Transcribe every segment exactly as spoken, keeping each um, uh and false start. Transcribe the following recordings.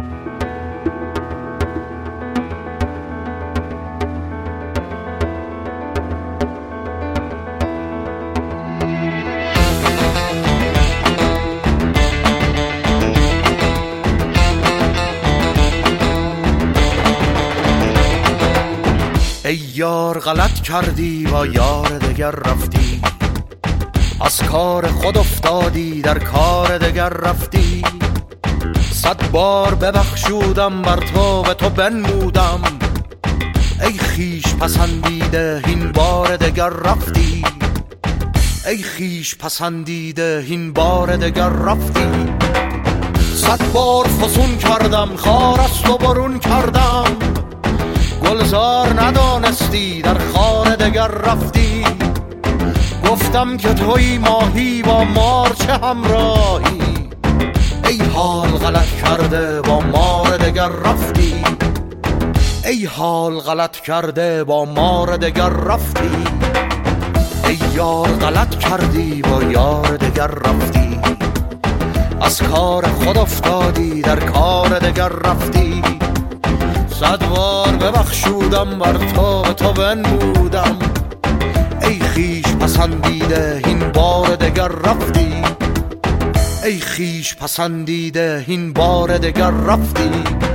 ای یار غلط کردی با یار دگر رفتی، از کار خود افتادی در کار دگر رفتی. صد بار ببخشودم بر تو و تو بنمودم، ای خیش پسندیده این بار دگر رفتی. ای خیش پسندیده این بار دگر رفتی. صد بار فسون کردم خار از تو برون کردم، گلزار ندانستی در خار دگر رفتی. گفتم که توی ماهی با مار چه همراهی، ای حال غلط کرده با مار دگر رفتی. ای حال غلط کرده با مار دگر رفتی. ای یار غلط کردی با یار دگر رفتی، از کار خود افتادی در کار دگر رفتی. صد بار ببخشودم بر تو و تو بنمودم، ای خیش پسندیده این بار دگر رفتی. ای خیش پسندیده این بار دگر رفتی.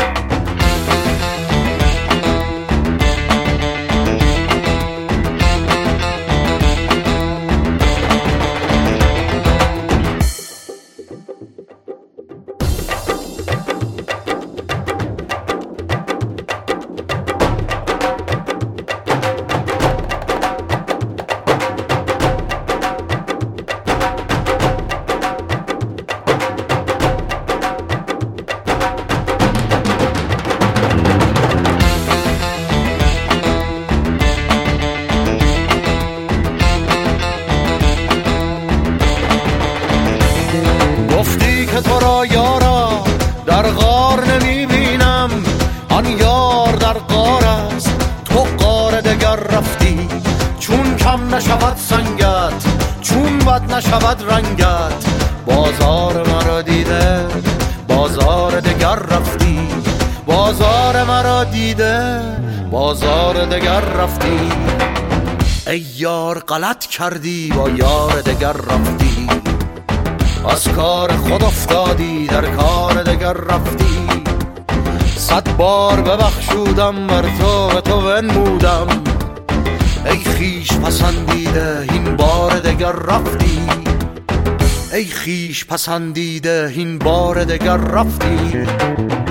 گفتی که تو را یارا در غار نمی بینم، آن یار در غار است تو غار دگر رفتی. چون کم نشود سنگت، چون بد نشود رنگت، بازار مرا دیده بازار دگر رفتی. بازار مرا دیده بازار دگر رفتی. ای یار غلط کردی با یار دگر رفتی، از کار خود افتادی در کار دگر رفتی. صد بار ببخشودم بر تو و تو بنمودم، ای خیش پسندیده این بار دگر رفتی. ای خیش پسندیده این بار دگر رفتی.